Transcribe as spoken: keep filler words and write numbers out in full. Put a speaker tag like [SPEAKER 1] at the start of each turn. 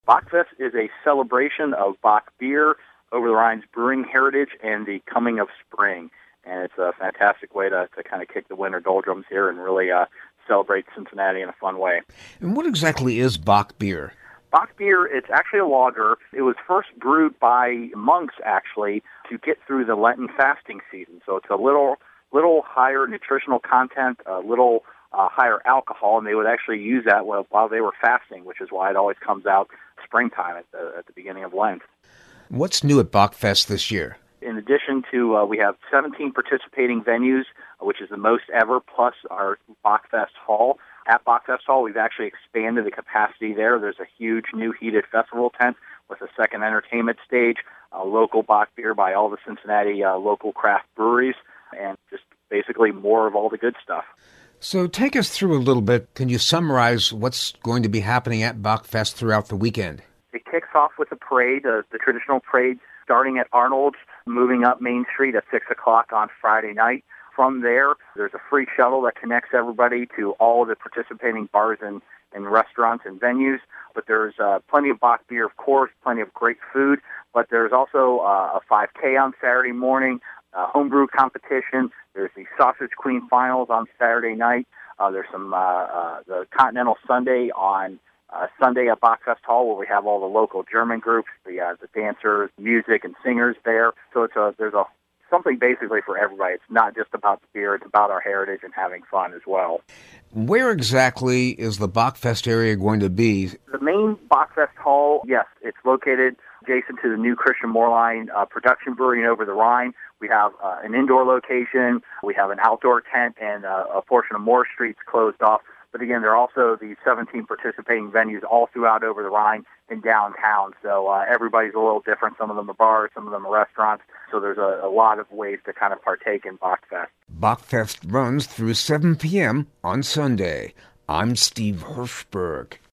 [SPEAKER 1] Bachfest is a celebration of Bach beer, Over the Rhine's brewing heritage, and the coming of spring. And it's a fantastic way to, to kind of kick the winter doldrums here and really uh, celebrate Cincinnati in a fun way.
[SPEAKER 2] And what exactly is Bach beer?
[SPEAKER 1] Bach beer, it's actually a lager. It was first brewed by monks, actually, to get through the Lenten fasting season. So it's a little little higher nutritional content, a little uh, higher alcohol, and they would actually use that while, while they were fasting, which is why it always comes out springtime at the, at the beginning of Lent.
[SPEAKER 2] What's new at Bachfest this year?
[SPEAKER 1] In addition to, uh, we have seventeen participating venues, which is the most ever, plus our Bachfest Hall. At Bachfest Hall, we've actually expanded the capacity there. There's a huge new heated festival tent with a second entertainment stage, uh, local Bach beer by all the Cincinnati uh, local craft breweries, and just basically more of all the good stuff.
[SPEAKER 2] So take us through a little bit. Can you summarize what's going to be happening at Bachfest throughout the weekend?
[SPEAKER 1] It kicks off with a parade, uh, the traditional parade, starting at Arnold's, moving up Main Street at six o'clock on Friday night. From there, there's a free shuttle that connects everybody to all of the participating bars and, and restaurants and venues. But there's uh, plenty of Bach beer, of course, plenty of great food. But there's also uh, a five K on Saturday morning, a homebrew competition. There's the Sausage Queen Finals on Saturday night. Uh, there's some uh, uh, the Continental Sunday on uh, Sunday at Bachfest Hall, where we have all the local German groups, the uh, the dancers, music, and singers there. So it's a there's a something basically for everybody. It's not just about the beer, it's about our heritage and having fun as well.
[SPEAKER 2] Where exactly is the Bachfest area going to be?
[SPEAKER 1] The main Bachfest Hall, yes, it's located adjacent to the new Christian Moerlein uh, production brewery in Over the Rhine. We have uh, an indoor location, we have an outdoor tent, and uh, a portion of Moore Street's closed off. But again, there are also the seventeen participating venues all throughout Over the Rhine and downtown. So uh, everybody's a little different. Some of them are bars, some of them are restaurants. So there's a, a lot of ways to kind of partake in Bachfest.
[SPEAKER 2] Bachfest runs through seven p.m. on Sunday. I'm Steve Hirschberg.